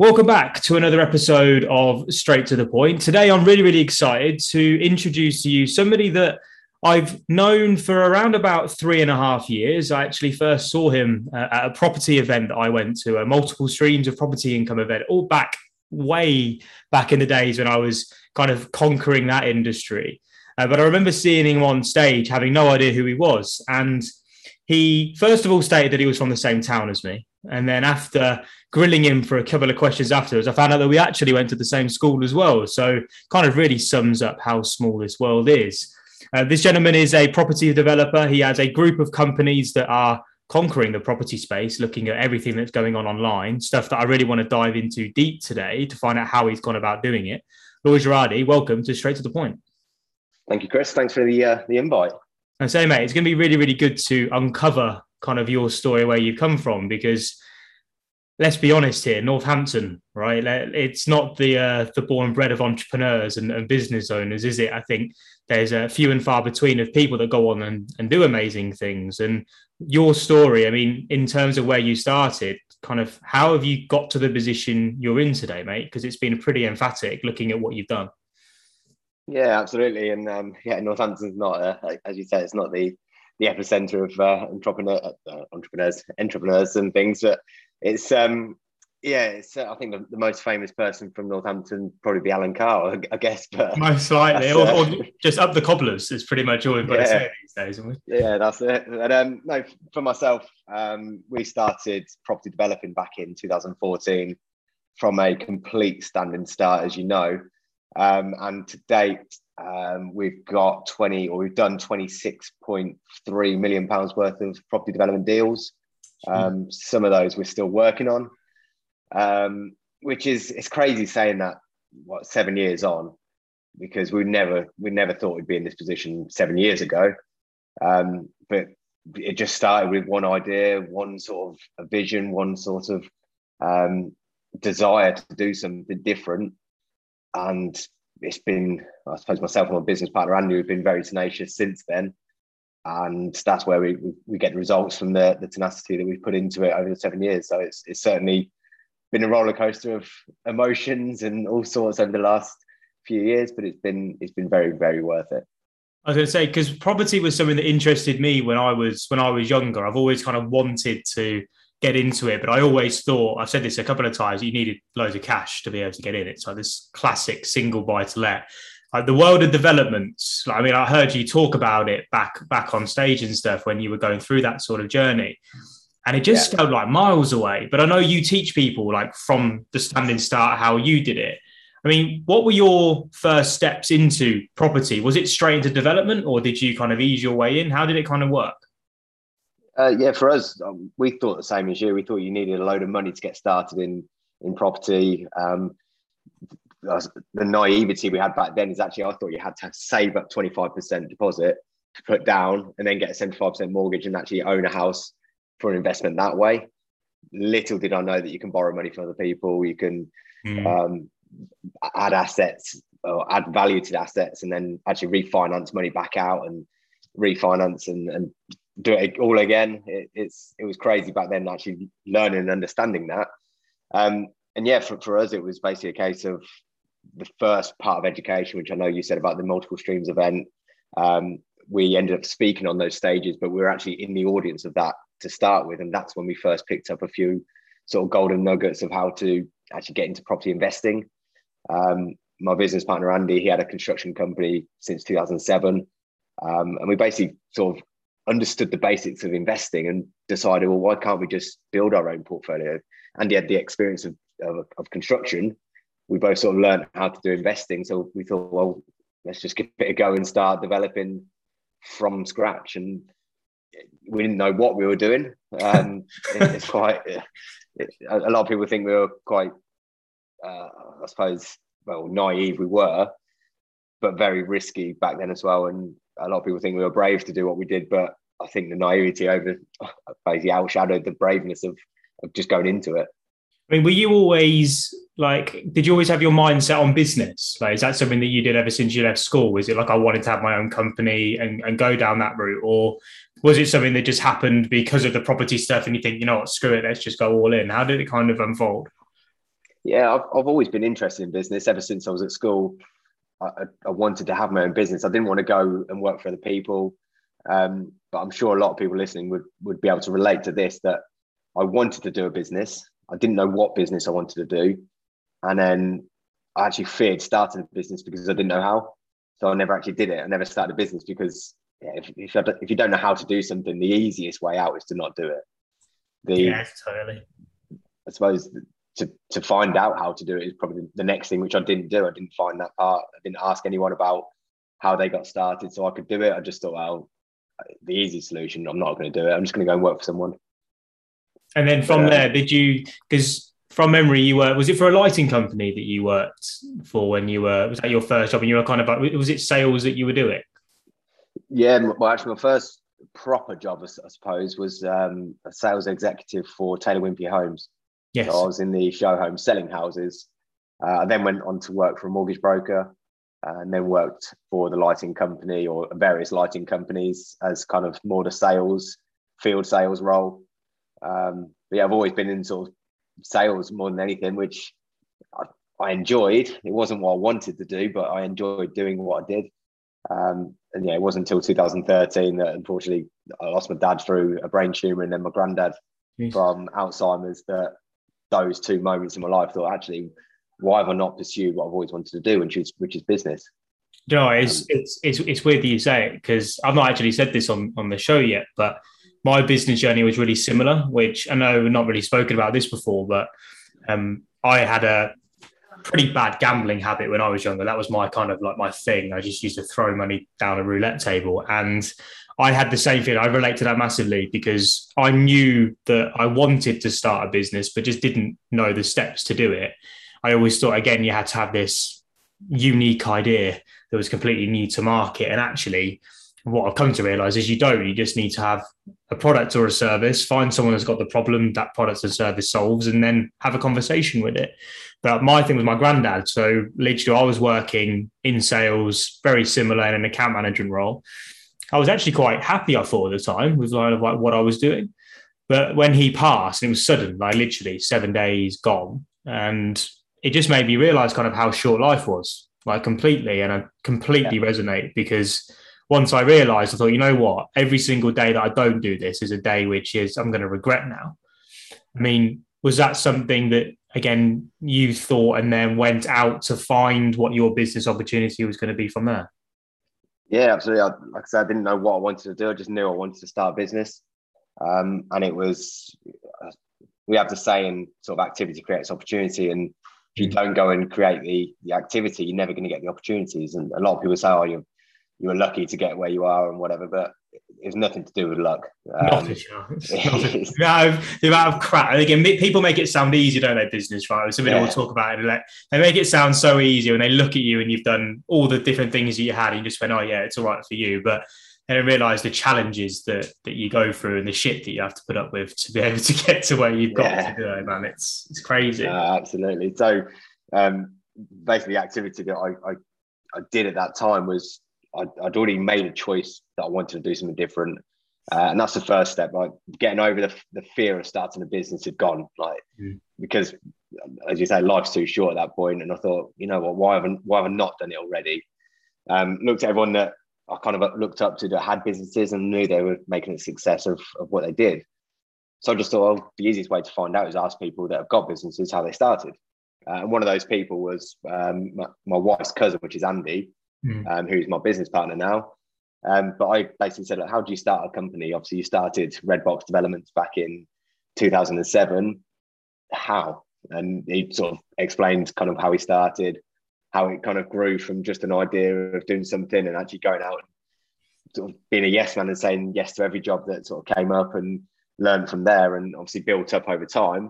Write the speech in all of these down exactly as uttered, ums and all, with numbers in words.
Welcome back to another episode of Straight to the Point. Today, I'm really, really excited to introduce to you somebody that I've known for around about three and a half years. I actually first saw him uh, at a property event that I went to, a multiple streams of property income event, all back way back in the days when I was kind of conquering that industry. Uh, but I remember seeing him on stage, having no idea who he was. And he, first of all, stated that he was from the same town as me. And then after grilling him for a couple of questions afterwards, I found out that we actually went to the same school as well. So kind of really sums up how small this world is. Uh, this gentleman is a property developer. He has a group of companies that are conquering the property space, looking at everything that's going on online, stuff that I really want to dive into deep today to find out how he's gone about doing it. Lord Girardi, welcome to Straight to the Point. Thank you, Chris. Thanks for the uh, the invite. And say, mate, it's going to be really, really good to uncover kind of your story, where you come from, because let's be honest here, Northampton, right? It's not the uh, the born and bred of entrepreneurs and, and business owners, is it? I think there's a few and far between of people that go on and, and do amazing things. And your story, I mean, in terms of where you started, kind of how have you got to the position you're in today, mate? Because it's been pretty emphatic looking at what you've done. Yeah, absolutely. And um, yeah, Northampton's not, uh, as you said, it's not the the epicenter of uh, entrepreneur, uh, entrepreneurs, entrepreneurs and things. But it's, um, yeah, it's, uh, I think the, the most famous person from Northampton probably be Alan Carr, I, I guess. But most likely, or, uh, or just up the cobblers is pretty much all we've got yeah, to say these days, isn't we? Yeah, that's it. And um, no, for myself, um, we started property developing back in two thousand fourteen from a complete standing start, as you know. Um, and to date, um, we've got twenty, or we've done twenty-six point three million pounds worth of property development deals. Um, some of those we're still working on, um, which is, it's crazy saying that, what, seven years on, because we never, we never thought we'd be in this position seven years ago. Um, but it just started with one idea, one sort of a vision, one sort of um, desire to do something different. And it's been, I suppose myself and my business partner, Andy, we've been very tenacious since then. And that's where we we get the results from the, the tenacity that we've put into it over the seven years. So it's it's certainly been a roller coaster of emotions and all sorts over the last few years, but it's been it's been very, very worth it. I was going to say, because property was something that interested me when I was when I was younger. I've always kind of wanted to get into it, but I always thought, I've said this a couple of times, you needed loads of cash to be able to get in it. So this classic single buy to let. Like the world of developments, like, I mean, I heard you talk about it back back on stage and stuff when you were going through that sort of journey. And it just yeah. felt like miles away. But I know you teach people like from the standing start how you did it. I mean, what were your first steps into property? Was it straight into development, or did you kind of ease your way in? How did it kind of work? Uh, yeah, for us, um, we thought the same as you. We thought you needed a load of money to get started in in property. Um, the naivety we had back then is actually, I thought you had to save up twenty-five percent deposit to put down and then get a seventy-five percent mortgage and actually own a house for an investment that way. Little did I know that you can borrow money from other people. You can mm. um, add assets or add value to the assets and then actually refinance money back out and refinance and, and do it all again. It, it's it was crazy back then, actually learning and understanding that. Um, and yeah, for, for us, it was basically a case of the first part of education, which I know you said about the multiple streams event. Um, we ended up speaking on those stages, but we were actually in the audience of that to start with. And that's when we first picked up a few sort of golden nuggets of how to actually get into property investing. Um, my business partner, Andy, he had a construction company since two thousand seven. Um, and we basically sort of understood the basics of investing and decided, well, why can't we just build our own portfolio? Andy had the experience of, of, of construction. We both sort of learned how to do investing. So we thought, well, let's just give it a go and start developing from scratch. And we didn't know what we were doing. Um, it, it's quite, it, a lot of people think we were quite, uh, I suppose, well, naive we were, but very risky back then as well. And a lot of people think we were brave to do what we did, but I think the naivety over basically outshadowed the braveness of, of just going into it. I mean, were you always like, did you always have your mindset on business? Like, is that something that you did ever since you left school? Was it like, I wanted to have my own company and, and go down that route? Or was it something that just happened because of the property stuff and you think, you know what, screw it, let's just go all in? How did it kind of unfold? Yeah, I've, I've always been interested in business ever since I was at school. I, I wanted to have my own business. I didn't want to go and work for other people. Um, but I'm sure a lot of people listening would, would be able to relate to this, that I wanted to do a business. I didn't know what business I wanted to do. And then I actually feared starting a business because I didn't know how. So I never actually did it. I never started a business because yeah, if, if, if you don't know how to do something, the easiest way out is to not do it. The, Yeah, totally. I suppose to, to find out how to do it is probably the next thing, which I didn't do. I didn't find that part. I didn't ask anyone about how they got started so I could do it. I just thought, well, the easy solution, I'm not going to do it. I'm just going to go and work for someone. And then from um, there, did you, because from memory, you were, was it for a lighting company that you worked for when you were, was that your first job and you were kind of like, was it sales that you were doing? Yeah, well, actually, my first proper job, I suppose, was um, a sales executive for Taylor Wimpey Homes. Yes. So I was in the show home selling houses. Uh, I then went on to work for a mortgage broker uh, and then worked for the lighting company or various lighting companies as kind of more the sales, field sales role. Um, but yeah, I've always been in sort of sales more than anything, which I, I enjoyed. It wasn't what I wanted to do, but I enjoyed doing what I did. Um, and yeah, it wasn't until two thousand thirteen that unfortunately I lost my dad through a brain tumor and then my granddad Jeez. from Alzheimer's. That those two moments in my life, I thought, actually, why have I not pursued what I've always wanted to do, which is which is business? You know, it's um, it's it's it's weird that you say it because I've not actually said this on on the show yet, but my business journey was really similar. Which I know we've not really spoken about this before, but um, I had a pretty bad gambling habit when I was younger. That was my kind of like my thing. I just used to throw money down a roulette table, and I had the same thing. I relate to that massively because I knew that I wanted to start a business, but just didn't know the steps to do it. I always thought, again, you had to have this unique idea that was completely new to market. And actually, what I've come to realize is you don't. You just need to have a product or a service, find someone that's got the problem that product or service solves, and then have a conversation with it. But my thing was my granddad. So literally, I was working in sales, very similar in an account management role. I was actually quite happy, I thought, at the time with like what I was doing. But when he passed, it was sudden, like literally seven days gone. And it just made me realize kind of how short life was, like completely. And I completely yeah. resonate because once I realized, I thought, you know what, every single day that I don't do this is a day which is I'm going to regret now. I mean, was that something that, again, you thought and then went out to find what your business opportunity was going to be from there? Yeah, absolutely. I, like I said, I didn't know what I wanted to do. I just knew I wanted to start a business. Um, and it was, we have the saying, sort of activity creates opportunity. And if you don't go and create the, the activity, you're never going to get the opportunities. And a lot of people say, oh, you're, you were lucky to get where you are and whatever, but it's nothing to do with luck. Um, Not a chance. Not a, the, amount of, the amount of crap. And again, people make it sound easy, don't they, business, right? Some people yeah. will talk about it. Like, they make it sound so easy when they look at you and you've done all the different things that you had and you just went, oh, yeah, it's all right for you. But they don't realise the challenges that, that you go through and the shit that you have to put up with to be able to get to where you've got yeah. to do it, man. It's, it's crazy. Uh, absolutely. So um, basically the activity that I, I, I did at that time was I'd, I'd already made a choice that I wanted to do something different. Uh, and that's the first step, like getting over the, the fear of starting a business had gone, like, mm. because as you say, life's too short at that point. And I thought, you know what, why haven't, why have I not done it already? Um, looked at everyone that I kind of looked up to that had businesses and knew they were making a success of, of what they did. So I just thought, well, the easiest way to find out is ask people that have got businesses how they started. Uh, and one of those people was um, my, my wife's cousin, which is Andy, mm. um, who's my business partner now. Um, but I basically said, like, how do you start a company? Obviously, you started Redbox Developments back in two thousand seven. How? And he sort of explained kind of how he started, how it kind of grew from just an idea of doing something and actually going out and sort of being a yes man and saying yes to every job that sort of came up, and learned from there, and obviously built up over time.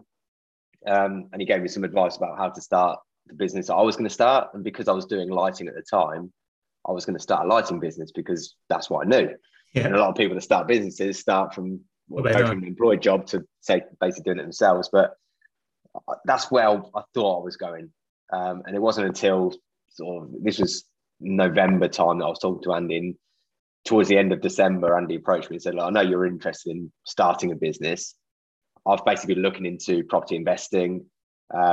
Um, and he gave me some advice about how to start the business I was going to start. And because I was doing lighting at the time, I was going to start a lighting business because that's what I knew. Yeah. And a lot of people that start businesses start from, well, go from an employed job to say basically doing it themselves. But that's where I thought I was going. Um, and it wasn't until sort of, this was November time that I was talking to Andy. And towards the end of December, Andy approached me and said, "Look, I know you're interested in starting a business. I've basically been looking into property investing. Um,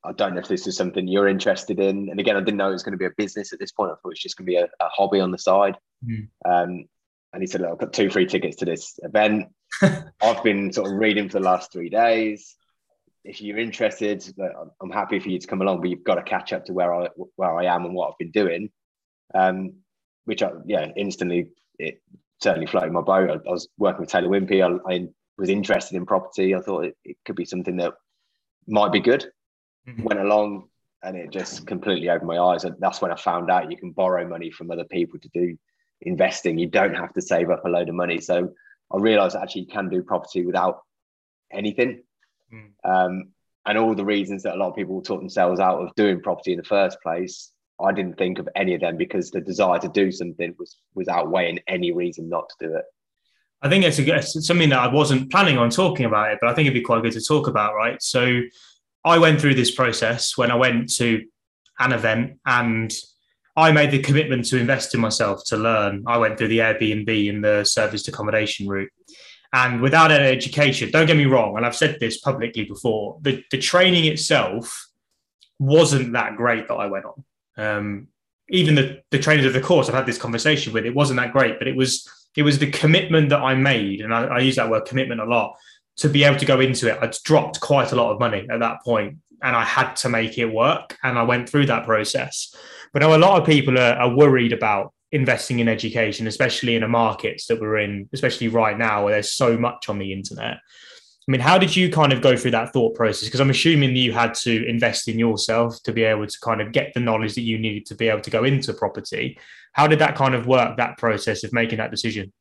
I don't know if this is something you're interested in. And again, I didn't know it was going to be a business at this point. I thought it was just going to be a, a hobby on the side. Mm. Um, and he said, look, I've got two free tickets to this event. I've been sort of reading for the last three days. If you're interested, I'm happy for you to come along, but you've got to catch up to where I where I am and what I've been doing. Um, which, I, yeah, instantly, it certainly floated my boat. I, I was working with Taylor Wimpey. I, I was interested in property. I thought it, it could be something that might be good. Mm-hmm. Went along and it just completely opened my eyes. And that's when I found out you can borrow money from other people to do investing. You don't have to save up a load of money. So I realized actually you can do property without anything. Mm. Um, and all the reasons that a lot of people talk themselves out of doing property in the first place, I didn't think of any of them because the desire to do something was, was outweighing any reason not to do it. I think it's, a, it's something that I wasn't planning on talking about it, but I think it'd be quite good to talk about, right? So I went through this process when I went to an event and I made the commitment to invest in myself, to learn. I went through the Airbnb and the serviced accommodation route. And without an education, don't get me wrong, and I've said this publicly before, the, the training itself wasn't that great that I went on. Um, even the, the trainers of the course I've had this conversation with, it wasn't that great, but it was it was the commitment that I made, and I, I use that word commitment a lot, to be able to go into it. I'd dropped quite a lot of money at that point and I had to make it work. And I went through that process. But now a lot of people are, are worried about investing in education, especially in the markets that we're in, especially right now where there's so much on the internet. I mean, how did you kind of go through that thought process? Because I'm assuming that you had to invest in yourself to be able to kind of get the knowledge that you needed to be able to go into property. How did that kind of work, that process of making that decision?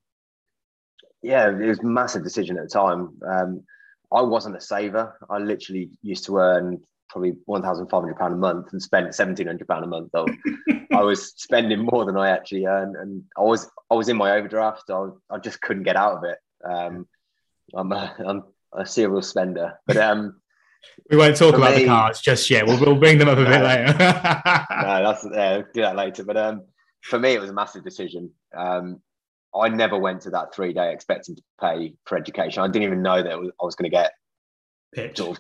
Yeah, it was a massive decision at the time. Um, I wasn't a saver. I literally used to earn probably one thousand five hundred pounds a month and spend seventeen hundred pounds a month. So I was spending more than I actually earned. And I was I was in my overdraft. So I, was, I just couldn't get out of it. Um, I'm, a, I'm a serial spender. But um, we won't talk about me, the cars just yet. We'll, we'll bring them up a no, bit later. no, that's yeah, we'll do that later. But um, for me, it was a massive decision. Um, I never went to that three day expecting to pay for education. I didn't even know that I was, was going to get Pitch. sort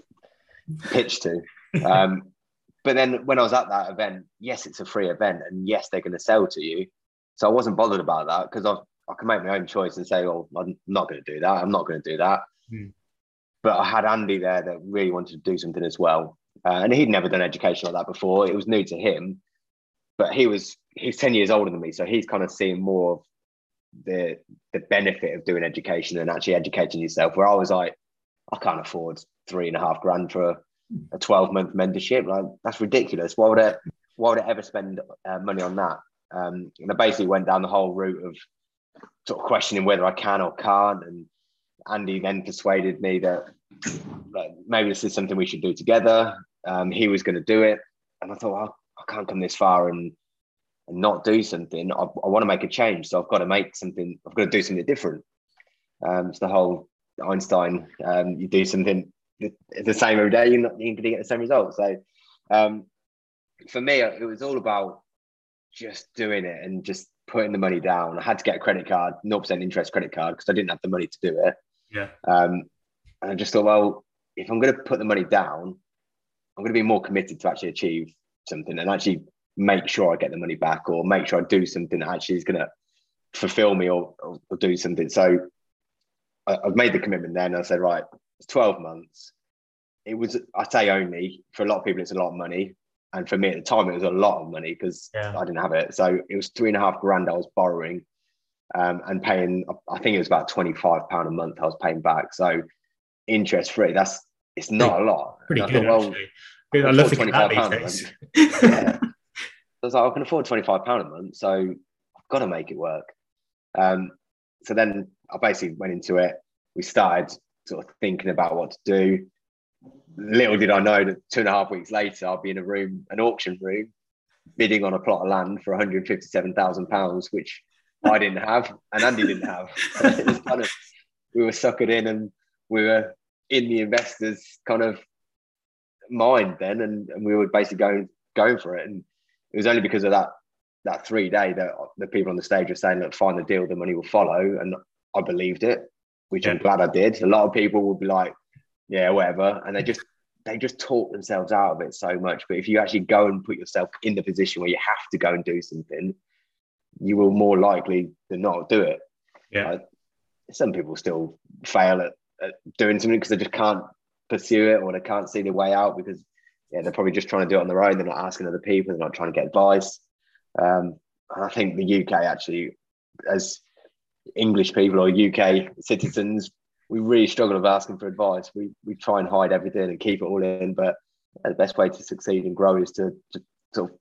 of pitched to. Um, but then when I was at that event, yes, it's a free event, and yes, they're going to sell to you. So I wasn't bothered about that because I I can make my own choice and say, "Oh, I'm not going to do that. I'm not going to do that." Hmm. But I had Andy there that really wanted to do something as well, uh, and he'd never done education like that before. It was new to him, but he was he's ten years older than me, so he's kind of seeing more of the the benefit of doing education and actually educating yourself. Where I was like, I can't afford three and a half grand for a, a twelve month mentorship. Like, that's ridiculous. Why would I why would I ever spend uh, money on that? Um, and I basically went down the whole route of sort of questioning whether I can or can't. And Andy then persuaded me that like, maybe this is something we should do together. Um, he was going to do it, and I thought, well, I can't come this far and and not do something. I, I want to make a change, so I've got to make something. I've got to do something different. Um, it's the whole Einstein. Um, you do something the same every day, you're not you're going to get the same result. So, um, for me, it was all about just doing it and just putting the money down. I had to get a credit card, zero percent interest credit card, because I didn't have the money to do it. Yeah. Um, and I just thought, well, if I'm going to put the money down, I'm going to be more committed to actually achieve something and actually make sure I get the money back, or make sure I do something that actually is going to fulfill me, or, or, or do something. So I, I've made the commitment then. I said, right, it's twelve months. It was, I say only, for a lot of people, it's a lot of money. And for me at the time, it was a lot of money because yeah. I didn't have it. So it was three and a half grand I was borrowing um, and paying, I think it was about twenty-five pounds a month I was paying back. So interest free, that's, it's not pretty, a lot. Pretty good, thought, well, actually. I, I love to get that these days. Yeah. I was like, I can afford twenty-five pounds a month, so I've got to make it work. Um, so then I basically went into it. We started sort of thinking about what to do. Little did I know that two and a half weeks later, I'll be in a room, an auction room, bidding on a plot of land for one hundred fifty-seven thousand pounds, which I didn't have and Andy didn't have. It was kind of, we were suckered in and we were in the investors' kind of mind then, and, and we were basically going going for it. And it was only because of that that three day that the people on the stage were saying, look, find the deal, the money will follow. And I believed it, which yeah. I'm glad I did. A lot of people would be like, yeah, whatever. And they just they just talk themselves out of it so much. But if you actually go and put yourself in the position where you have to go and do something, you will more likely than not do it. Yeah. Uh, some people still fail at, at doing something because they just can't pursue it, or they can't see the way out because yeah, they're probably just trying to do it on their own. They're not asking other people. They're not trying to get advice. Um, and I think the U K actually, as English people or U K citizens, we really struggle with asking for advice. We we try and hide everything and keep it all in. But the best way to succeed and grow is to, to sort of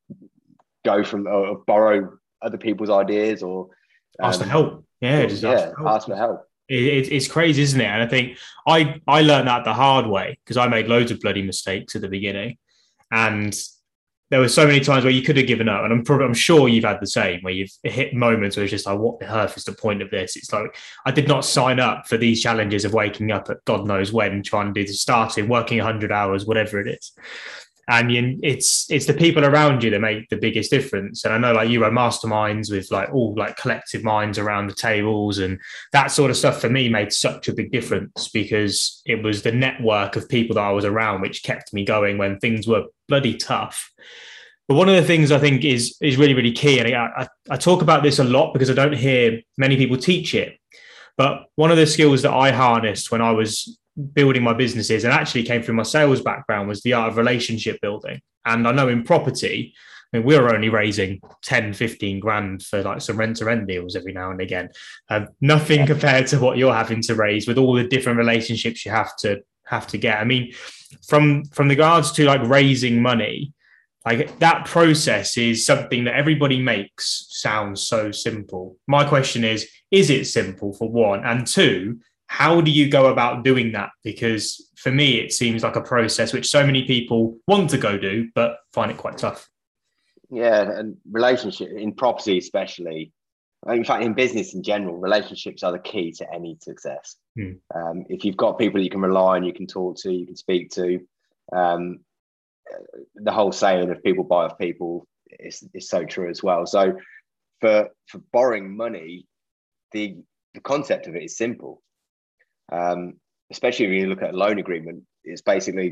go from or borrow other people's ideas or um, ask for um, help. Yeah, just yeah, ask for help. ask for help. It, it, it's crazy, isn't it? And I think I I learned that the hard way because I made loads of bloody mistakes at the beginning, and there were so many times where you could have given up, and I'm probably, I'm sure you've had the same, where you've hit moments where it's just like, what the earth is the point of this? It's like, I did not sign up for these challenges of waking up at God knows when, trying to do the starting, working one hundred hours, whatever it is. And you, it's it's the people around you that make the biggest difference. And I know, like, you run masterminds with like all like collective minds around the tables, and that sort of stuff for me made such a big difference because it was the network of people that I was around which kept me going when things were bloody tough. But one of the things I think is is really, really key, and I, I, I talk about this a lot because I don't hear many people teach it. But one of the skills that I harnessed when I was building my businesses and actually came from my sales background was the art of relationship building. And I know in property, I mean, we were only raising ten, fifteen grand for like some rent to rent deals every now and again. Um, nothing compared to what you're having to raise with all the different relationships you have to have to get. I mean, from from regards to like raising money, like that process is something that everybody makes sound so simple. My question is, is it simple for one? And two, how do you go about doing that? Because for me, it seems like a process which so many people want to go do, but find it quite tough. Yeah, and relationship in property, especially, in fact, in business in general, relationships are the key to any success. Hmm. Um, if you've got people you can rely on, you can talk to, you can speak to, um, the whole saying of people buy off people is, is so true as well. So for for borrowing money, the the concept of it is simple. Um, especially when you look at a loan agreement, it's basically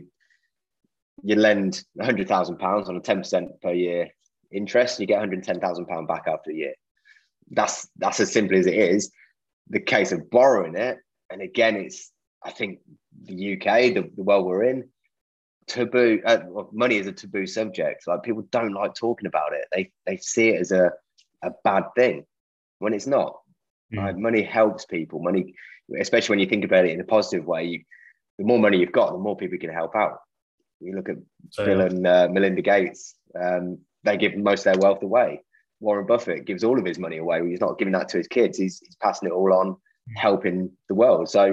you lend one hundred thousand pounds on a ten percent per year interest, and you get one hundred ten thousand pounds back after a year. That's that's as simple as it is. The case of borrowing it, and again, it's, I think the U K, the, the world we're in, taboo, uh, well, money is a taboo subject. Like, people don't like talking about it. They they see it as a, a bad thing when it's not. Mm. Like, money helps people. Money, especially when you think about it in a positive way, you, the more money you've got, the more people you can help out. You look at so, Bill and uh, Melinda Gates, um, they give most of their wealth away. Warren Buffett gives all of his money away. He's not giving that to his kids. He's, he's passing it all on, helping the world. So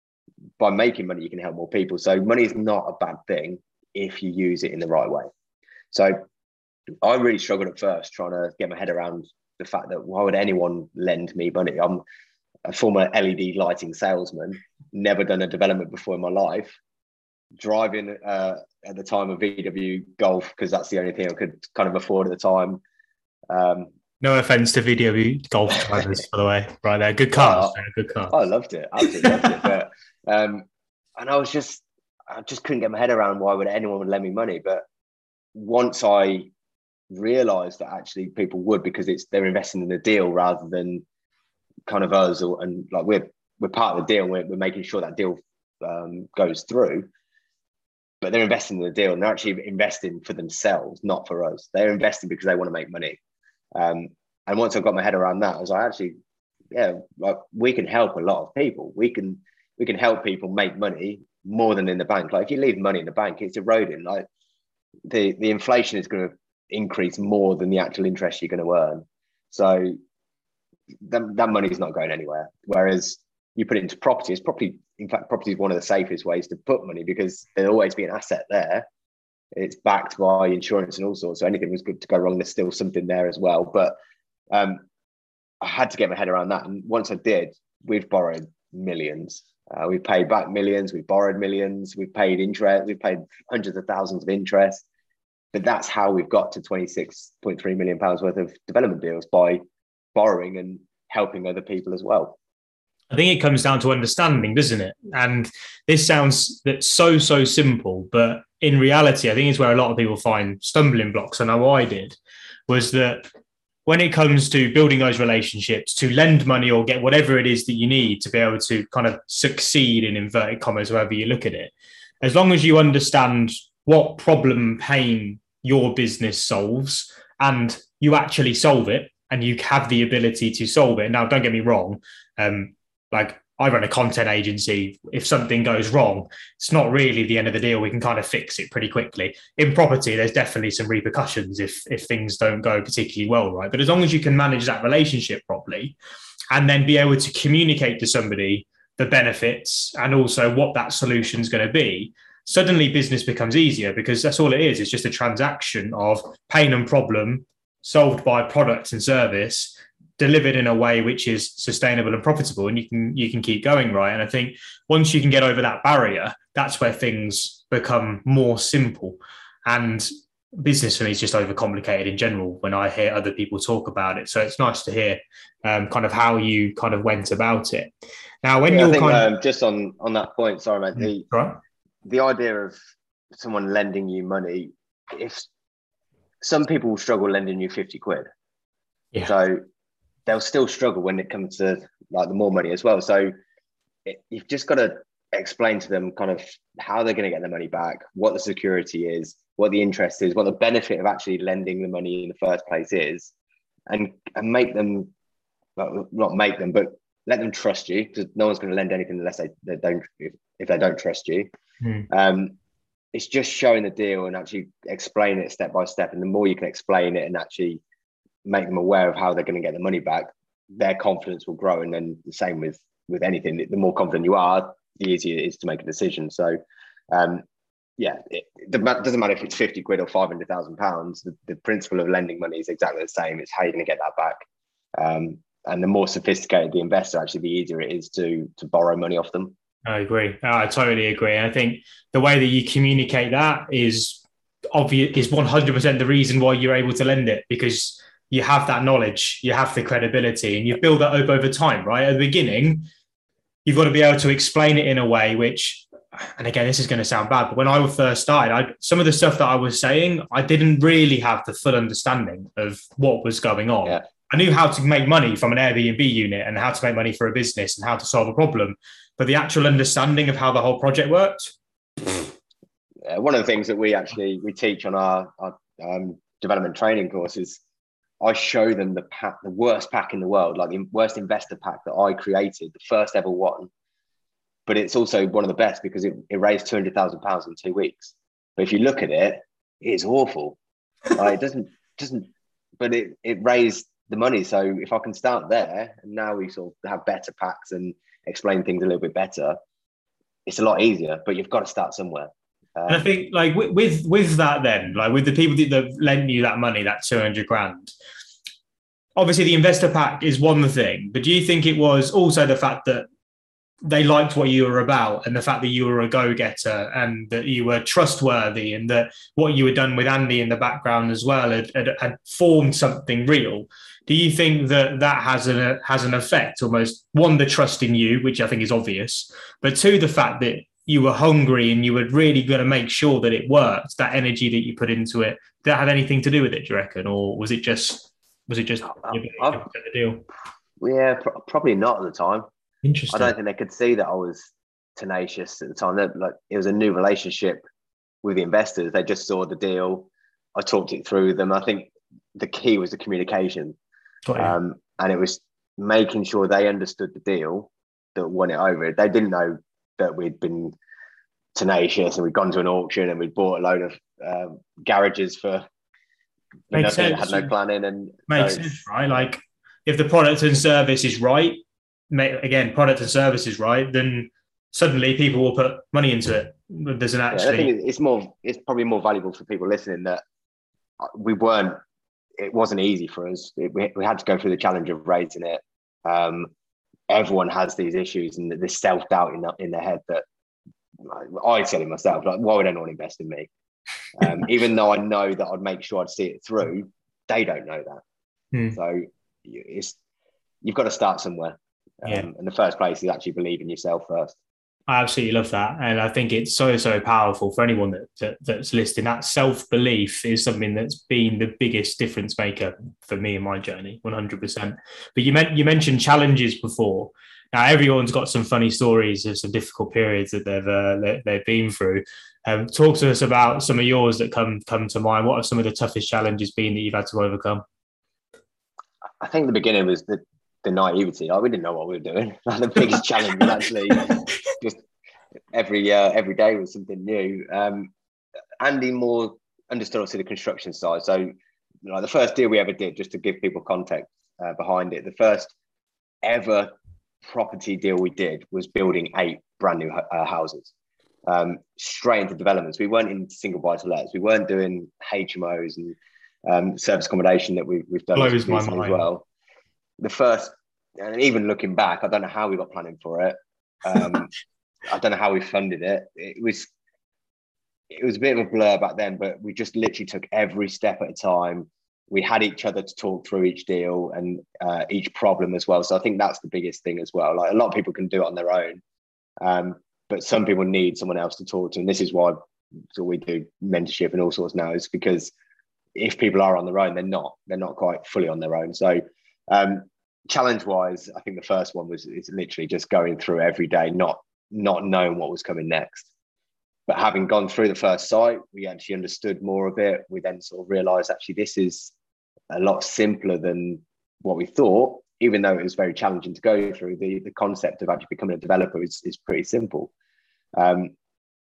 by making money, you can help more people. So money is not a bad thing if you use it in the right way. So I really struggled at first trying to get my head around the fact that why would anyone lend me money? I'm a former L E D lighting salesman, never done a development before in my life, driving uh, at the time a V W Golf because that's the only thing I could kind of afford at the time. Um, no offense to V W Golf drivers, by the way, right there. Good cars, uh, good cars. I loved it, absolutely loved it. But um, and I was just, I just couldn't get my head around why would anyone would lend me money. But once I realised that actually people would, because it's they're investing in the deal rather than kind of us, or, and like we're we're part of the deal. We're, we're making sure that deal um, goes through. But they're investing in the deal, and they're actually investing for themselves, not for us. They're investing because they want to make money. Um, and once I got my head around that, I was like, actually, yeah, like we can help a lot of people. We can we can help people make money more than in the bank. Like, if you leave money in the bank, it's eroding. Like the the inflation is going to increase more than the actual interest you're going to earn. So that, that money is not going anywhere. Whereas you put it into property, it's property. In fact, property is one of the safest ways to put money because there'll always be an asset there. It's backed by insurance and all sorts. So anything was good to go wrong, there's still something there as well. But um, I had to get my head around that. And once I did, we've borrowed millions. Uh, we've paid back millions. We've borrowed millions. We've paid interest. We've paid hundreds of thousands of interest. But that's how we've got to twenty-six point three million pounds worth of development deals, by borrowing and helping other people as well. I think it comes down to understanding, doesn't it? And this sounds that's so, so simple, but in reality, I think it's where a lot of people find stumbling blocks. I know I did, was that when it comes to building those relationships, to lend money or get whatever it is that you need to be able to kind of succeed in inverted commas, however you look at it, as long as you understand what problem, pain your business solves and you actually solve it and you have the ability to solve it. Now, don't get me wrong. Um, like I run a content agency. If something goes wrong, it's not really the end of the deal. We can kind of fix it pretty quickly. In property, there's definitely some repercussions if if things don't go particularly well, right? But as long as you can manage that relationship properly and then be able to communicate to somebody the benefits and also what that solution is going to be, suddenly business becomes easier, because that's all it is. It's just a transaction of pain and problem solved by product and service, delivered in a way which is sustainable and profitable, and you can you can keep going, right? And I think once you can get over that barrier, that's where things become more simple. And business for me is just overcomplicated in general when I hear other people talk about it. So it's nice to hear um, kind of how you kind of went about it. Now, when yeah, you're I think, kind of um, just on on that point, sorry, mate, the, right. the idea of someone lending you money, if some people struggle lending you fifty quid, Yeah. so they'll still struggle when it comes to like the more money as well. So it, you've just got to explain to them kind of how they're going to get their money back, what the security is, what the interest is, what the benefit of actually lending the money in the first place is, and and make them, well, not make them, but let them trust you, because no one's going to lend anything unless they, they don't, if, if they don't trust you. Mm. Um, it's just showing the deal and actually explain it step by step. And the more you can explain it and actually make them aware of how they're going to get the money back, their confidence will grow. And then the same with with anything, the more confident you are, the easier it is to make a decision. So um yeah, it, it doesn't matter if it's fifty quid or five hundred thousand pounds. The, the principle of lending money is exactly the same. It's how you're going to get that back. Um and the more sophisticated the investor, actually the easier it is to to borrow money off them. I agree. I totally agree. And I think the way that you communicate that is obvious, is one hundred percent the reason why you're able to lend it, because you have that knowledge, you have the credibility, and you build that up over time, right? At the beginning, you've got to be able to explain it in a way which, and again, this is going to sound bad, but when I first started, I, some of the stuff that I was saying, I didn't really have the full understanding of what was going on. Yeah. I knew how to make money from an Airbnb unit and how to make money for a business and how to solve a problem, but the actual understanding of how the whole project worked. Uh, one of the things that we actually, we teach on our, our um, development training courses, I show them the pack, the worst pack in the world, like the worst investor pack that I created, the first ever one. But it's also one of the best because it, it raised two hundred thousand pounds in two weeks. But if you look at it, it's awful. Like, it doesn't, doesn't, but it, it raised the money. So if I can start there, and now we sort of have better packs and explain things a little bit better, it's a lot easier, but you've got to start somewhere. Um, and I think like with, with, with that then, like with the people that, that lend you that money, that two hundred grand, obviously the investor pack is one thing, but do you think it was also the fact that they liked what you were about and the fact that you were a go-getter and that you were trustworthy and that what you had done with Andy in the background as well had, had, had formed something real? Do you think that that has an, has an effect, almost, one, the trust in you, which I think is obvious, but two, the fact that you were hungry and you were really going to make sure that it worked, that energy that you put into it, did that have anything to do with it, do you reckon? Or was it just, was it just the deal? Yeah, pr- probably not at the time. Interesting. I don't think they could see that I was tenacious at the time. They're, like, it was a new relationship with the investors. They just saw the deal. I talked it through with them. I think the key was the communication. Um, and it was making sure they understood the deal that won it over. They didn't know that we'd been tenacious and we'd gone to an auction and we'd bought a load of uh, garages for makes nothing, sense. had no planning. And makes so, sense, right? Like if the product and service is right, again, product and service is right, then suddenly people will put money into it. There's an actually. Yeah, I think it's more. It's probably more valuable for people listening that we weren't. It wasn't easy for us. It, we we had to go through the challenge of raising it. Um, everyone has these issues and this self doubt in in their head that I said it myself. Like, why would anyone invest in me? Um, even though I know that I'd make sure I'd see it through, they don't know that. Hmm. So it's you've got to start somewhere. Yeah. Um, and the first place is actually believe in yourself first. I absolutely love that. And I think it's so, so powerful for anyone that, that that's listening. That self-belief is something that's been the biggest difference maker for me in my journey, one hundred percent. But you, meant, you mentioned challenges before. Now, everyone's got some funny stories of some difficult periods that they've uh, they've been through. Um, talk to us about some of yours that come come to mind. What have some of the toughest challenges been that you've had to overcome? I think the beginning was the, the naivety. Like, we didn't know what we were doing. Like, the biggest challenge was actually just every uh, every day was something new. Um, Andy more understood obviously the construction side. So, you know, the first deal we ever did, just to give people context uh, behind it, the first ever property deal we did was building eight brand new uh, houses um, straight into developments. We weren't in single buy to lets. We weren't doing H M Os and um, service accommodation that we've, we've done Blows my as mind. well. The first, and even looking back, I don't know how we got planning for it. Um, I don't know how we funded it. It was it was a bit of a blur back then, but we just literally took every step at a time. We had each other to talk through each deal and uh, each problem as well. So I think that's the biggest thing as well. Like, a lot of people can do it on their own, um, but some people need someone else to talk to. And this is why so we do mentorship and all sorts now, is because if people are on their own, they're not. They're not quite fully on their own. So um, challenge-wise, I think the first one was is literally just going through every day, not not knowing what was coming next. But having gone through the first site, we actually understood more of it. We then sort of realised actually this is a lot simpler than what we thought, even though it was very challenging to go through. The, the concept of actually becoming a developer is, is pretty simple. Um,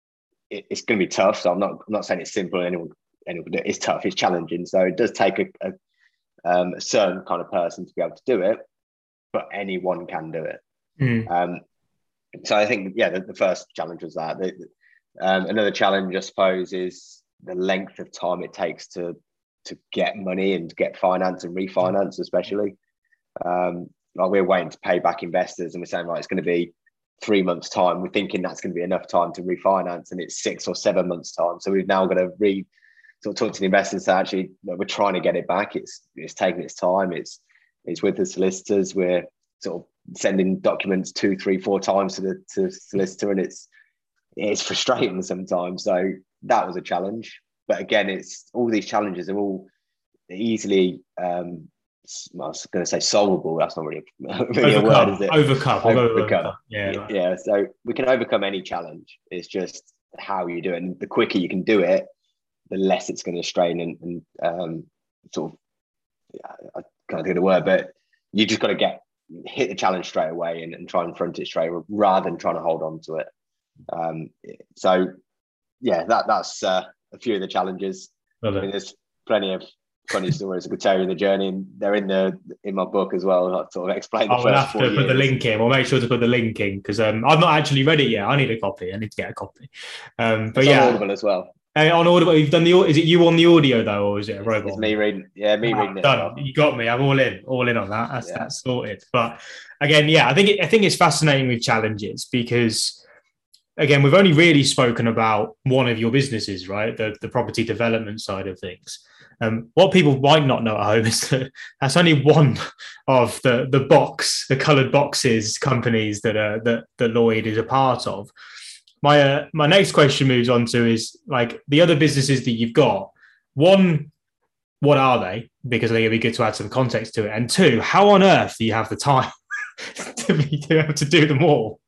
it, it's going to be tough. So I'm not, I'm not saying it's simple. Anyone, anyone, it's tough. It's challenging. So it does take a, a, um, a certain kind of person to be able to do it, but anyone can do it. Mm. Um, so I think, yeah, the, the first challenge was that. The, um, another challenge, I suppose, is the length of time it takes to to get money and get finance and refinance, especially. Um, like, we're waiting to pay back investors, and we're saying, right, it's going to be three months' time. We're thinking that's going to be enough time to refinance, and it's six or seven months' time. So we've now got to re sort of talk to the investors. So actually, we're trying to get it back. It's it's taking its time. It's it's with the solicitors. We're sort of sending documents two, three, four times to the to the solicitor, and it's it's frustrating sometimes. So that was a challenge. But again, it's all these challenges are all easily, um, I was going to say solvable. That's not really, really a word, is it? Overcome. Overcome. overcome. Yeah, yeah, yeah. So we can overcome any challenge. It's just how you do it. And the quicker you can do it, the less it's going to strain and, and um, sort of, yeah, I can't think of the word, but you just got to get, hit the challenge straight away and, and try and front it straight rather than trying to hold on to it. Um, so yeah, that that's, uh, a few of the challenges. I mean, there's plenty of funny stories I could tell you in the journey, and they're in the in my book as well. I sort of explain the oh, first we'll have four to years. Put the link in. We'll make sure to put the link in because um, I've not actually read it yet. I need a copy. I need to get a copy. Um, but it's yeah, on Audible as well. Uh, on Audible, you've done the. Is it you on the audio though, or is it a robot? It's me reading. Yeah, me ah, reading it. Done. Well. You got me. I'm all in. All in on that. That's yeah. that's sorted. But again, yeah, I think it, I think it's fascinating with challenges because, again, we've only really spoken about one of your businesses, right? The the property development side of things. Um, what people might not know at home is that that's only one of the the box, the coloured boxes companies that uh, that that Lloyd is a part of. My uh, my next question moves on to is like the other businesses that you've got. One, what are they? Because I think it'd be good to add some context to it. And two, how on earth do you have the time to be to be able to do them all?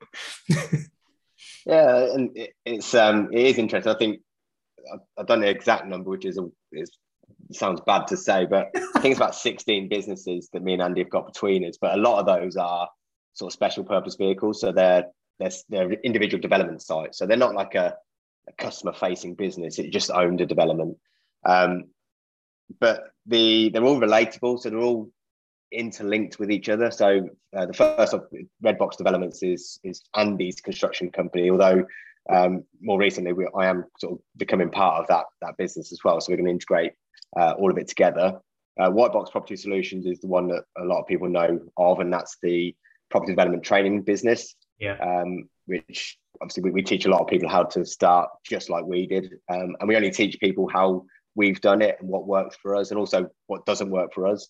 Yeah, and it, it's um it is interesting. I think I, I don't know the exact number, which is a, is sounds bad to say, but I think it's about sixteen businesses that me and Andy have got between us. But a lot of those are sort of special purpose vehicles, so they're they're, they're individual development sites. So they're not like a, a customer facing business. It just owned a development, um, but the they're all relatable. So they're all interlinked with each other. So uh, the first of Redbox Developments is is Andy's construction company, although um, more recently we, I am sort of becoming part of that that business as well. So we're going to integrate uh, all of it together. Uh, Whitebox Property Solutions is the one that a lot of people know of, and that's the property development training business. Yeah. Um, which obviously we, we teach a lot of people how to start just like we did, um, and we only teach people how we've done it and what works for us, and also what doesn't work for us.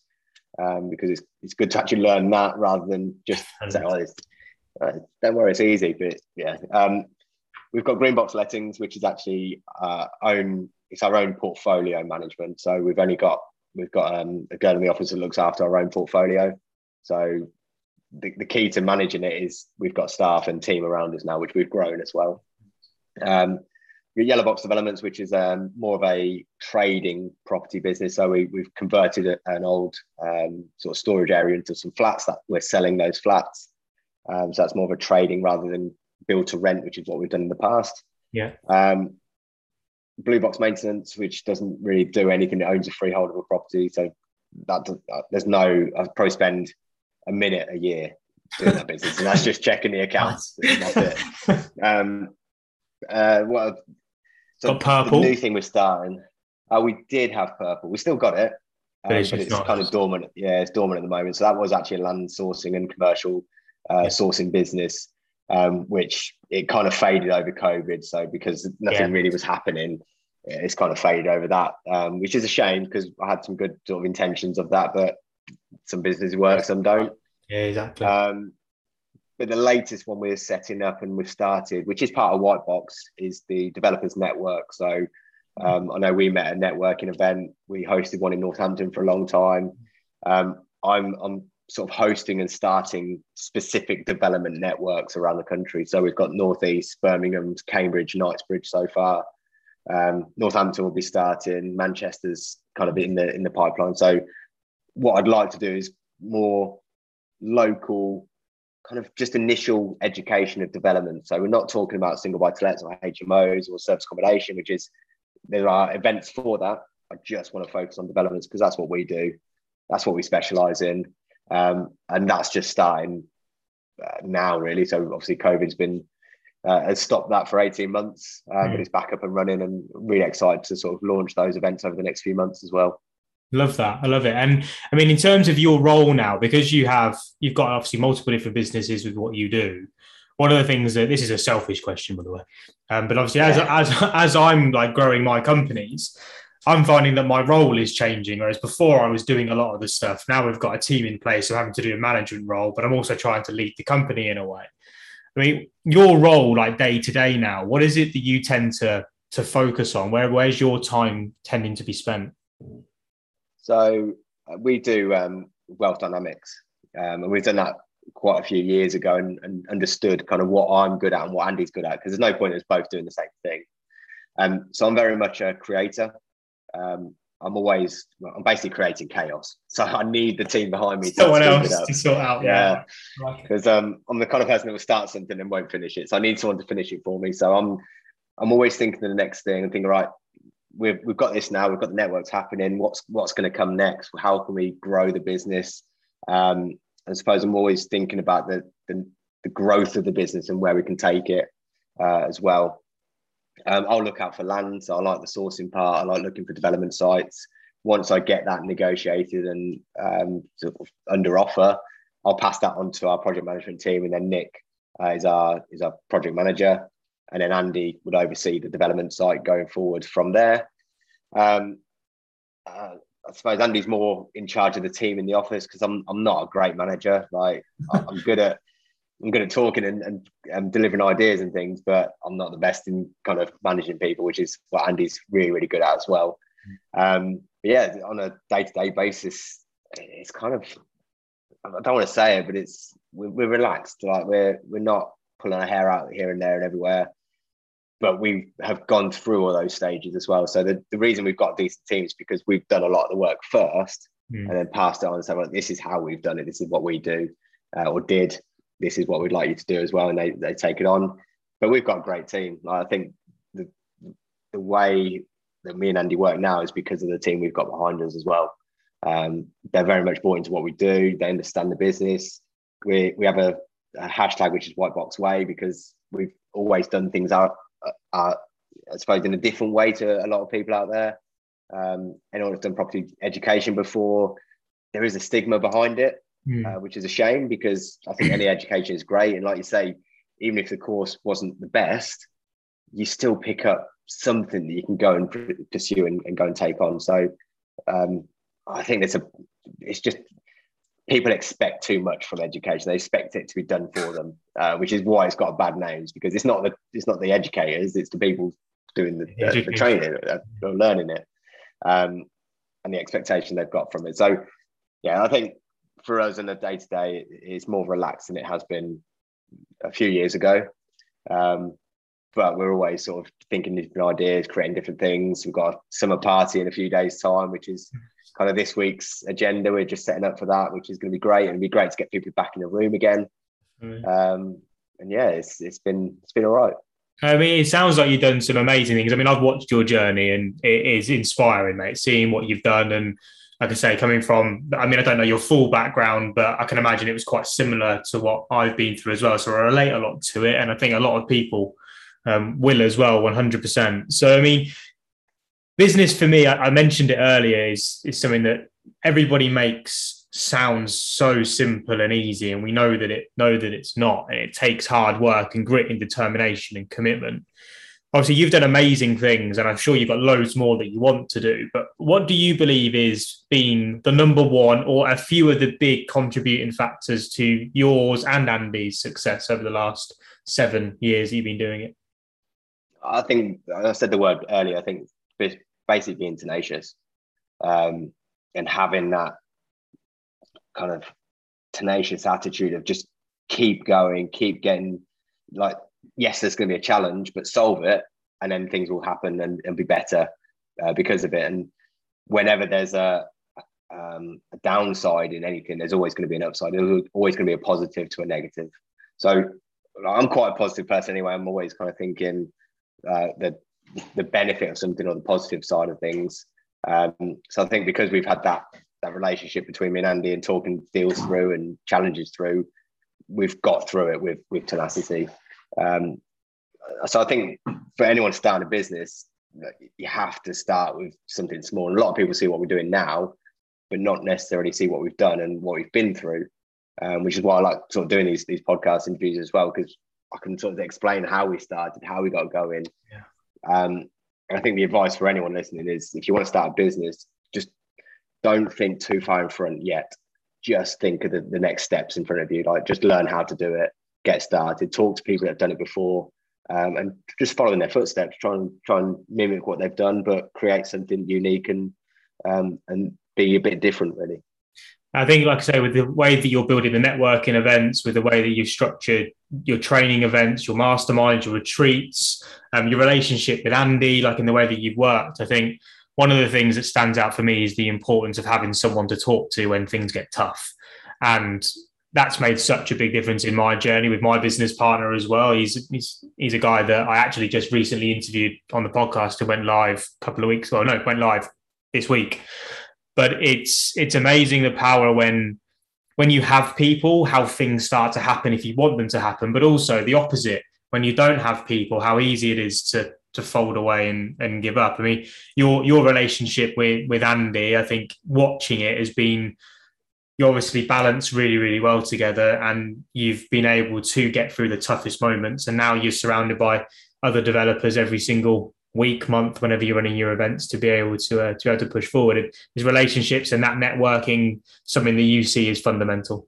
um, because it's it's good to actually learn that rather than just say, oh, it's, uh, don't worry, it's easy. But yeah, um, we've got Greenbox Lettings, which is actually uh, own. It's our own portfolio management. So we've only got we've got um, a girl in the office that looks after our own portfolio. So the, the key to managing it is we've got staff and team around us now, which we've grown as well. Um, Yellow Box Developments, which is um, more of a trading property business. So we, we've converted a, an old um, sort of storage area into some flats that we're selling those flats. Um, so that's more of a trading rather than build to rent, which is what we've done in the past. Yeah. Um, Blue Box Maintenance, which doesn't really do anything. It owns a freehold of a property. So that uh, there's no, I probably spend a minute a year doing that business. And that's just checking the accounts. And that's it. Um, uh, well, so got purple. The new thing we're starting. Uh, we did have purple. We still got it, um, but it's, but it's kind of dormant. Yeah, it's dormant at the moment. So that was actually a land sourcing and commercial uh, yeah. sourcing business, um, which it kind of faded over COVID. So because nothing yeah. really was happening, it's kind of faded over that, um, which is a shame because I had some good sort of intentions of that, but some businesses work, some don't. Yeah, exactly. Um, But the latest one we're setting up and we've started, which is part of White Box, is the Developers Network. So um, I know we met at a networking event. We hosted one in Northampton for a long time. Um, I'm, I'm sort of hosting and starting specific development networks around the country. So we've got Northeast, Birmingham, Cambridge, Knightsbridge so far. Um, Northampton will be starting. Manchester's kind of in the in the pipeline. So what I'd like to do is more local, kind of just initial education of development. So we're not talking about single buy-to-lets or H M Os or service accommodation, which is, there are events for that. I just want to focus on developments because that's what we do. That's what we specialize in. Um, and that's just starting uh, now, really. So obviously COVID's been, uh, has stopped that for eighteen months, um, mm. but it's back up and running, and really excited to sort of launch those events over the next few months as well. Love that. I love it. And I mean, in terms of your role now, because you have, you've got obviously multiple different businesses with what you do. One of the things that, this is a selfish question, by the way, um, but obviously as, yeah. as, as I'm like growing my companies, I'm finding that my role is changing. Whereas before I was doing a lot of the stuff. Now we've got a team in place. So I'm having to do a management role, but I'm also trying to lead the company in a way. I mean, your role like day to day now, what is it that you tend to, to focus on? Where, where's your time tending to be spent? So uh, we do um, wealth dynamics, um, and we've done that quite a few years ago, and, and understood kind of what I'm good at and what Andy's good at, because there's no point in us both doing the same thing. Um, so I'm very much a creator. Um, I'm always, well, I'm basically creating chaos. So I need the team behind me. Someone else to sort out. Yeah, because yeah. um, I'm the kind of person that will start something and won't finish it. So I need someone to finish it for me. So I'm, I'm always thinking of the next thing and thinking, right, We've, we've got this now, we've got the networks happening. What's what's going to come next? How can we grow the business? Um, I suppose I'm always thinking about the, the, the growth of the business and where we can take it uh, as well. Um, I'll look out for land. So I like the sourcing part. I like looking for development sites. Once I get that negotiated and um, sort of under offer, I'll pass that on to our project management team. And then Nick uh, is our is our project manager. And then Andy would oversee the development site going forward from there. Um, uh, I suppose Andy's more in charge of the team in the office because I'm I'm not a great manager. Like I'm good at I'm good at talking and, and, and delivering ideas and things, but I'm not the best in kind of managing people, which is what Andy's really really good at as well. Um, but yeah, on a day to day basis, it's kind of, I don't want to say it, but it's we're, we're relaxed. Like we're we're not pulling our hair out here and there and everywhere. But we have gone through all those stages as well. So the, the reason we've got decent teams is because we've done a lot of the work first mm. and then passed it on and said, well, this is how we've done it. This is what we do uh, or did. This is what we'd like you to do as well. And they, they take it on. But we've got a great team. I think the, the way that me and Andy work now is because of the team we've got behind us as well. Um, they're very much bought into what we do. They understand the business. We, we have a, a hashtag, which is White Box Way, because we've always done things out. Uh, I suppose in a different way to a lot of people out there. Um, anyone who's done property education before, there is a stigma behind it, mm. uh, which is a shame because I think any education is great. And like you say, even if the course wasn't the best, you still pick up something that you can go and pursue and, and go and take on. So um, I think it's a, it's just people expect too much from education. They expect it to be done for them, uh, which is why it's got a bad name, because it's not the it's not the educators, it's the people doing the, the, the training or learning it, um, and the expectation they've got from it. So, yeah, I think for us in the day to day, it's more relaxed than it has been a few years ago. Um, but we're always sort of thinking different ideas, creating different things. We've got a summer party in a few days' time, which is kind of this week's agenda. We're just setting up for that, which is going to be great, and it'd be great to get people back in the room again. Mm. Um, and yeah, it's it's been it's been all right. I mean, it sounds like you've done some amazing things. I mean, I've watched your journey, and it is inspiring, mate. Seeing what you've done, and like I say, coming from, I mean, I don't know your full background, but I can imagine it was quite similar to what I've been through as well. So I relate a lot to it, and I think a lot of people um, will as well, one hundred percent. So I mean, business for me, I, I mentioned it earlier, is is something that everybody makes sounds so simple and easy, and we know that it know that it's not, and it takes hard work and grit and determination and commitment. Obviously, you've done amazing things, and I'm sure you've got loads more that you want to do. But what do you believe is been the number one or a few of the big contributing factors to yours and Andy's success over the last seven years you've been doing it? I think I said the word earlier. I think basically being tenacious, um, and having that kind of tenacious attitude of just keep going, keep getting, like, yes, there's going to be a challenge, but solve it, and then things will happen and, and be better uh, because of it. And whenever there's a, um, a downside in anything, there's always going to be an upside. There's always going to be a positive to a negative. So I'm quite a positive person anyway. I'm always kind of thinking uh, the the benefit of something or the positive side of things. Um, so I think because we've had that that relationship between me and Andy, and talking deals through and challenges through, we've got through it with with tenacity. Um, so I think for anyone starting a business, you have to start with something small. And a lot of people see what we're doing now, but not necessarily see what we've done and what we've been through, um, which is why I like sort of doing these these podcast interviews as well, because I can sort of explain how we started, how we got going. Yeah. Um, and I think the advice for anyone listening is, if you want to start a business, just don't think too far in front yet. Just think of the, the next steps in front of you. Like, just learn how to do it, get started, talk to people that have done it before, um, and just follow in their footsteps. Try and try and mimic what they've done, but create something unique and um, and be a bit different, really. I think, like I say, with the way that you're building the networking events, with the way that you've structured your training events, your masterminds, your retreats, um, your relationship with Andy, like in the way that you've worked, I think one of the things that stands out for me is the importance of having someone to talk to when things get tough. And that's made such a big difference in my journey with my business partner as well. He's he's, he's a guy that I actually just recently interviewed on the podcast, who went live a couple of weeks ago. No, went live this week. But it's it's amazing the power when when you have people, how things start to happen if you want them to happen, but also the opposite. When you don't have people, how easy it is to to fold away and, and give up. I mean, your your relationship with, with Andy, I think watching it has been, you obviously balance really, really well together, and you've been able to get through the toughest moments. And now you're surrounded by other developers every single week, month, whenever you're running your events, to be able to uh, to be able to push forward. His relationships and that networking, something that you see is fundamental.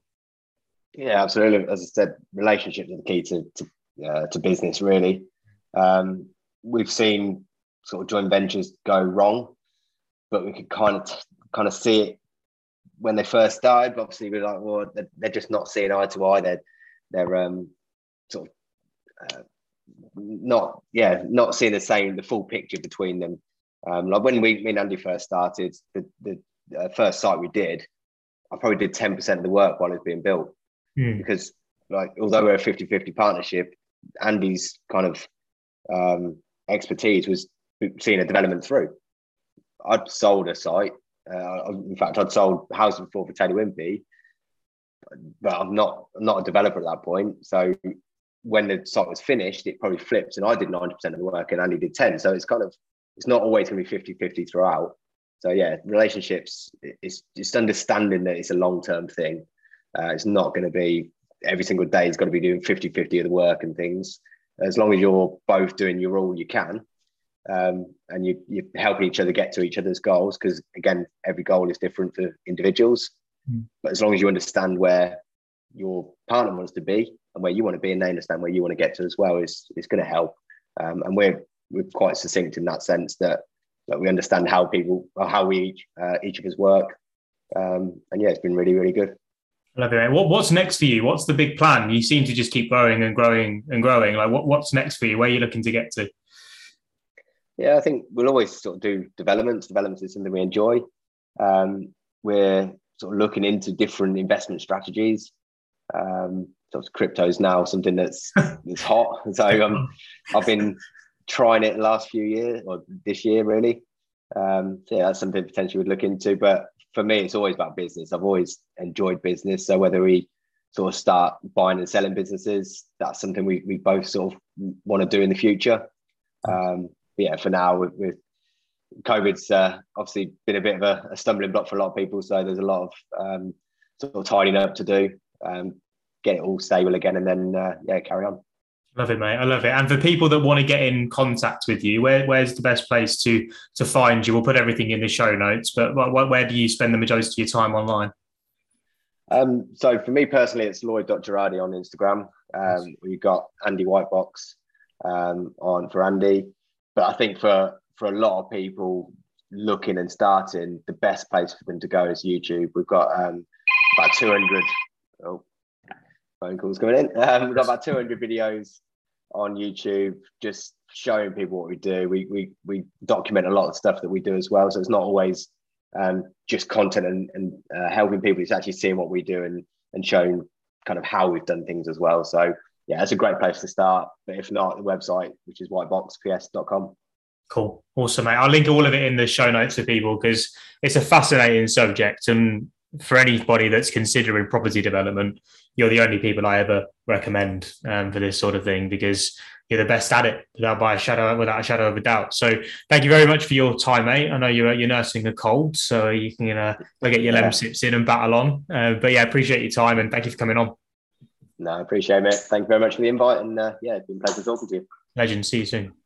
Yeah, absolutely. As I said, relationships are the key to to, uh, to business, really. Um, we've seen sort of joint ventures go wrong, but we could kind of kind of see it when they first started. But obviously, we're like, well, they're, they're just not seeing eye to eye. They're they're um, sort of uh, not yeah not seeing the same the full picture between them. Um, like when we me and Andy first started, the the uh, first site we did, I probably did ten percent of the work while it was being built, mm. because like although we're a fifty-fifty partnership, Andy's kind of um, expertise was seeing a development through. I'd sold a site. Uh, in fact, I'd sold houses before for Taylor Wimpey, but I'm not I'm not a developer at that point. So when the site was finished, it probably flipped, and I did ninety percent of the work and Andy did ten. So it's kind of, it's not always going to be fifty-fifty throughout. So yeah, relationships, it's just understanding that it's a long-term thing. Uh, it's not going to be every single day it's got to be doing fifty-fifty of the work and things. As long as you're both doing your all you can, um, and you, you're helping each other get to each other's goals, because again, every goal is different for individuals. Mm. But as long as you understand where your partner wants to be and where you want to be, and they understand where you want to get to as well, is is going to help. Um, and we're we're quite succinct in that sense that that we understand how people or how we each uh, each of us work. Um, and yeah, it's been really really good. Love it, mate. What, what's next for you? What's the big plan? You seem to just keep growing and growing and growing. Like, what, what's next for you? Where are you looking to get to? Yeah, I think we'll always sort of do developments. Developments is something we enjoy. Um, we're sort of looking into different investment strategies. Um, sort of crypto is now something that's that's hot. So um, I've been trying it the last few years, or this year really. Um, so yeah, that's something potentially we'd look into. But for me, it's always about business. I've always enjoyed business. So whether we sort of start buying and selling businesses, that's something we, we both sort of want to do in the future. Um, but yeah, for now, with, with COVID's uh, obviously been a bit of a, a stumbling block for a lot of people. So there's a lot of um, sort of tidying up to do, um, get it all stable again, and then uh, yeah, carry on. Love it, mate. I love it. And for people that want to get in contact with you, where, where's the best place to to find you? We'll put everything in the show notes, but what, where do you spend the majority of your time online? Um, so for me personally, it's Lloyd dot Girardi on Instagram. Um, we've got Andy Whitebox um, on for Andy. But I think for, for a lot of people looking and starting, the best place for them to go is YouTube. We've got um, about two hundred... Oh, phone calls coming in. Um, we've got about two hundred videos on YouTube, just showing people what we do. We we we document a lot of stuff that we do as well. So it's not always um, just content and, and uh, helping people. It's actually seeing what we do and and showing kind of how we've done things as well. So yeah, it's a great place to start. But if not, the website, which is whitebox p s dot com. Cool. Awesome, mate. I'll link all of it in the show notes for people because it's a fascinating subject. And for anybody that's considering property development, you're the only people I ever recommend um, for this sort of thing because you're the best at it without by a shadow without a shadow of a doubt. So thank you very much for your time, mate. I know you're you're nursing a cold, so you can uh, go get your yeah. lemon sips in and battle on. Uh, but yeah, appreciate your time and thank you for coming on. No, I appreciate it. Thank you very much for the invite, and uh, yeah, it's been a pleasure talking to you. Legend. See you soon.